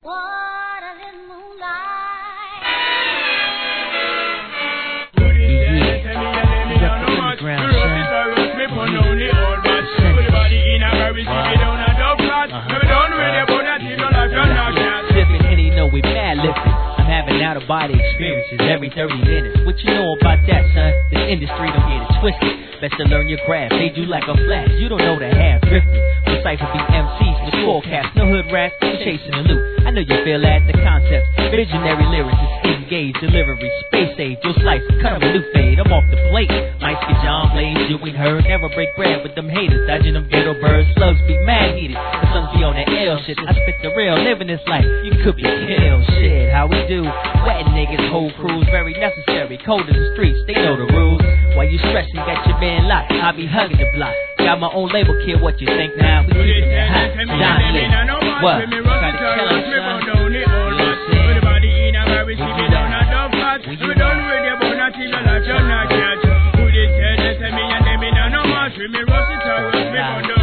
Water in moonlight. Sipping Henny, know we mad lifting. I'm having out-of-body experiences every 30 minutes. What you know about that, son? This industry don't get it twisted. Best to learn your craft. They do like a flash. You don't know the half drifting. We cypher be MCs with forecast. No hood rats, we chasing the loot. I know you feel that, the concept. Visionary lyrics is engaged. Delivery, space age. You'll slice, cut 'em a new fade. I'm off the plate. Might get John Blaze, you ain't heard. Never break bread with them haters. Dodging them ghetto birds. Slugs be mad heated. The sons be on that L shit. I spit the real, living this life. You could be killed. Shit, how we do? Wetting niggas, whole crews. Very necessary. Cold as the streets, they know the rules. While you stressing, got your man locked. I be hugging the block. Got my own label, kid. What you think now? We keeping it hot. John Lee. What? Try to kill us, son? You know what I'm saying? When you